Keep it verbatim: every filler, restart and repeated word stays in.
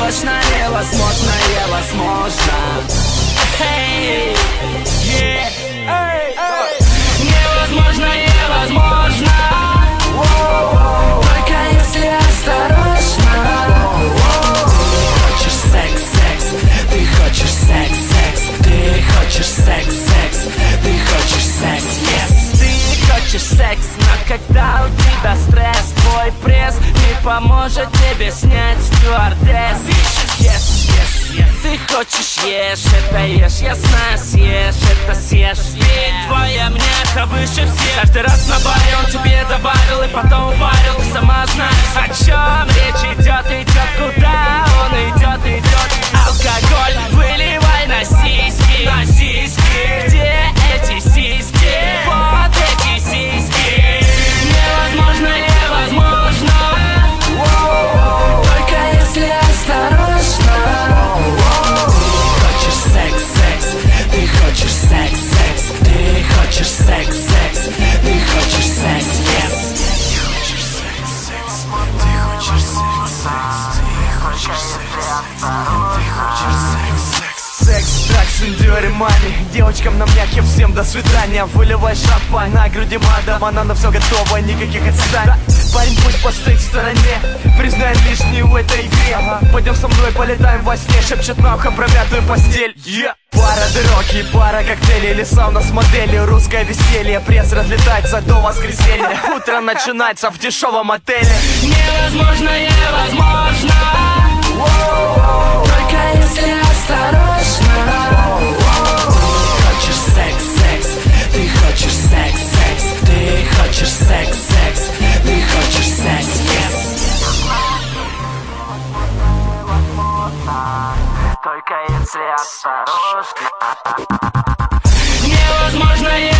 точно невозможно, невозможно. Hey, yeah, hey, hey. Невозможно, невозможно. Воу-воу. Только если осторожно. Воу-воу. Хочешь секс, секс, ты хочешь секс, секс, ты хочешь секс, секс, ты хочешь секс, yes. Ты хочешь секс, но когда у тебя стресс, твой пресс не поможет тебе снять стюардесс. Yes, yes, yes. Ты хочешь ешь, это ешь, я знаю, съешь, это съешь. Ведь твоя мнеха выше всех. Каждый раз на баре он тебе добавил и потом упарил. Ты сама знаешь, о чем речь идет, идет, куда он идет, идет. Алкоголь выливай на сиськи, на сиськи. Где эти сиськи? Вот эти сиськи. Невозможно, невозможно. Воу-воу. Только если осторожно. Воу-воу. Хочешь секс, секс, ты хочешь секс, секс, ты хочешь секс, секс, ты хочешь секс, yes. Ты хочешь секс, секс, ты хочешь секс, ты хочешь секс, секс. Секс, дракс, индюри, мани. Девочкам на мягким всем до свидания. Выливай шампань, на груди мадам. Она на все готова, никаких отстаний. Парень пусть постоит в стороне, признай лишний в этой игре. Ага. Пойдем со мной, полетаем во сне. Шепчет на ухо про мятую постель, yeah. Пара дороги, пара коктейлей, или сауна с моделью. Русское веселье, пресс разлетается до воскресенья. Утро начинается в дешевом отеле. Невозможно, невозможно. Воу-воу. Только если осторожно. Воу-воу. Хочешь секс, секс, ты хочешь секс, секс, ты хочешь секс, секс, ты хочешь секс, yes. Только если осторожно. Невозможно.